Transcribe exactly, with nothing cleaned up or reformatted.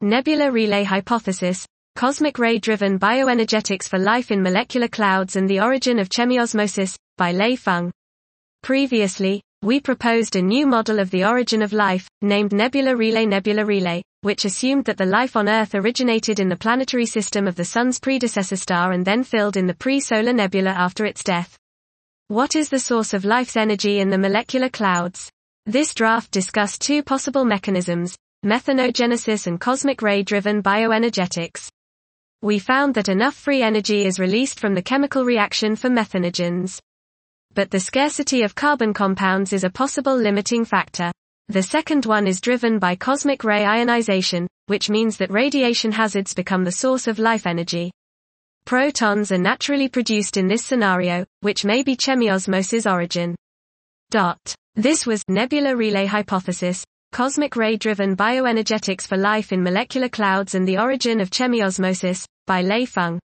Nebula Relay Hypothesis, Cosmic Ray-Driven Bioenergetics for Life in Molecular Clouds and the Origin of Chemiosmosis, by Lei Feng. Previously, we proposed a new model of the origin of life, named Nebula Relay Nebula Relay, which assumed that the life on Earth originated in the planetary system of the Sun's predecessor star and then filled in the pre-solar nebula after its death. What is the source of life's energy in the molecular clouds? This draft discussed two possible mechanisms, methanogenesis and cosmic ray-driven bioenergetics. We found that enough free energy is released from the chemical reaction for methanogens. But the scarcity of carbon compounds is a possible limiting factor. The second one is driven by cosmic ray ionization, which means that radiation hazards become the source of life energy. Protons are naturally produced in this scenario, which may be chemiosmosis origin. Dot. This was Nebula Relay Hypothesis, Cosmic Ray-Driven Bioenergetics for Life in Molecular Clouds and the Origin of Chemiosmosis, by Lei Feng.